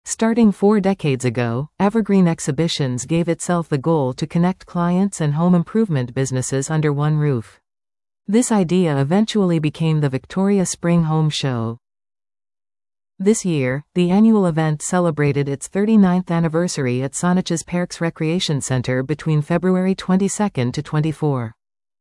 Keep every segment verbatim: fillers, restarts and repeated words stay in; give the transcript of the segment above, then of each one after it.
Starting four decades ago, Evergreen Exhibitions gave itself the goal to connect clients and home improvement businesses under one roof. This idea eventually became the Victoria Spring Home Show. This year, the annual event celebrated its thirty-ninth anniversary at Saanich Parks Recreation Centre between February twenty-second to twenty-fourth.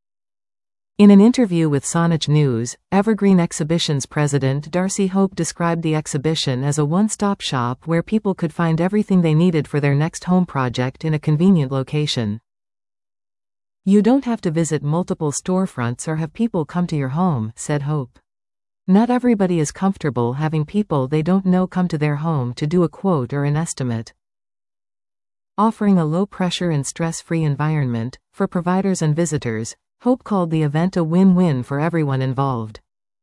In an interview with Saanich News, Evergreen Exhibitions president Darcy Hope described the exhibition as a one-stop shop where people could find everything they needed for their next home project in a convenient location. "You don't have to visit multiple storefronts or have people come to your home," said Hope. "Not everybody is comfortable having people they don't know come to their home to do a quote or an estimate." Offering a low-pressure and stress-free environment for providers and visitors, Hope called the event a win-win for everyone involved.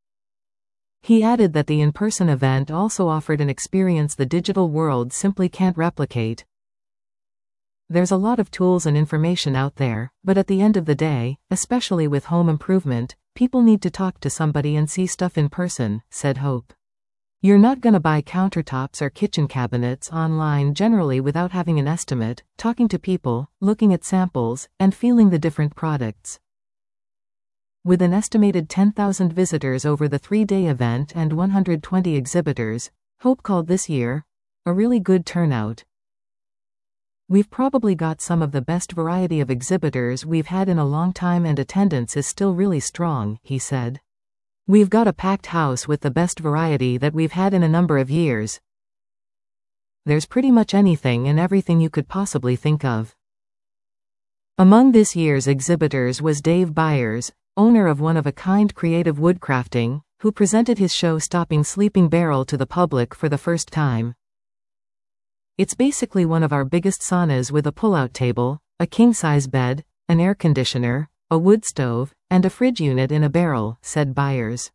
He added that the in-person event also offered an experience the digital world simply can't replicate. "There's a lot of tools and information out there, but at the end of the day, especially with home improvement, people need to talk to somebody and see stuff in person," said Hope. "You're not gonna buy countertops or kitchen cabinets online generally without having an estimate, talking to people, looking at samples, and feeling the different products." With an estimated ten thousand visitors over the three-day event and one hundred twenty exhibitors, Hope called this year a really good turnout. "We've probably got some of the best variety of exhibitors we've had in a long time and attendance is still really strong," he said. "We've got a packed house with the best variety that we've had in a number of years. There's pretty much anything and everything you could possibly think of." Among this year's exhibitors was Dave Byers, owner of One-of-a-Kind Creative Woodcrafting, who presented his show-stopping sleeping barrel to the public for the first time. "It's basically one of our biggest saunas with a pull-out table, a king-size bed, an air conditioner, a wood stove, and a fridge unit in a barrel," said Byers.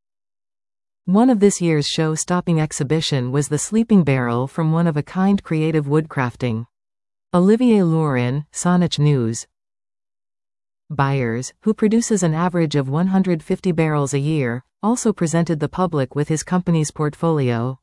One of this year's show-stopping exhibition was the sleeping barrel from One-of-a-Kind Creative Woodcrafting. Olivier Laurin, Saanich News. Byers, who produces an average of one hundred fifty barrels a year, also presented the public with his company's portfolio.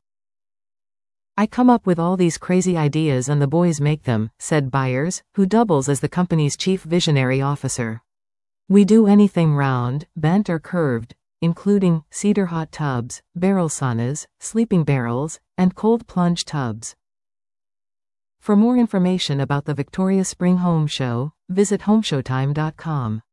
"I come up with all these crazy ideas and the boys make them," said Byers, who doubles as the company's chief visionary officer. "We do anything round, bent or curved, including cedar hot tubs, barrel saunas, sleeping barrels, and cold plunge tubs." For more information about the Victoria Spring Home Show, visit home showtime dot com.